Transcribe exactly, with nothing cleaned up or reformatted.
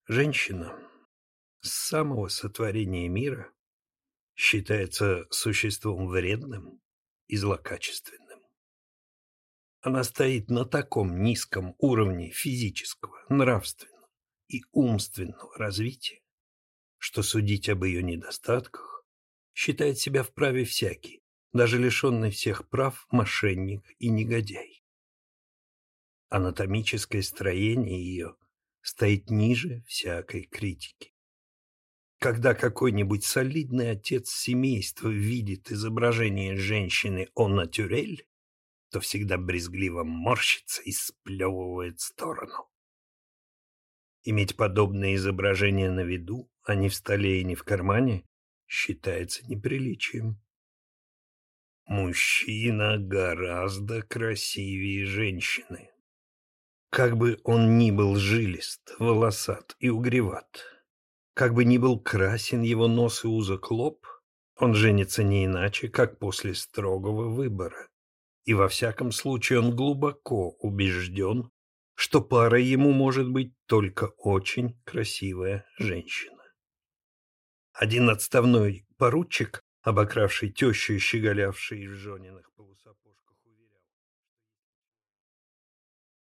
Женщина с самого сотворения мира считается существом вредным и злокачественным. Она стоит на таком низком уровне физического, нравственного и умственного развития, что судить об ее недостатках считает себя вправе всякий, даже лишенный всех прав мошенник и негодяй. Анатомическое строение ее стоит ниже всякой критики. Когда какой-нибудь солидный отец семейства видит изображение женщины au naturel, то всегда брезгливо морщится и сплевывает в сторону. Иметь подобное изображение на виду, а не в столе и не в кармане, считается неприличием. Мужчина гораздо красивее женщины. Как бы он ни был жилист, волосат и угреват, как бы ни был красен его нос и узок лоб, он женится не иначе, как после строгого выбора. И во всяком случае он глубоко убежден, что парой ему может быть только очень красивая женщина. Один отставной поручик, обокравший тещу и щеголявший в жениных полусапожках,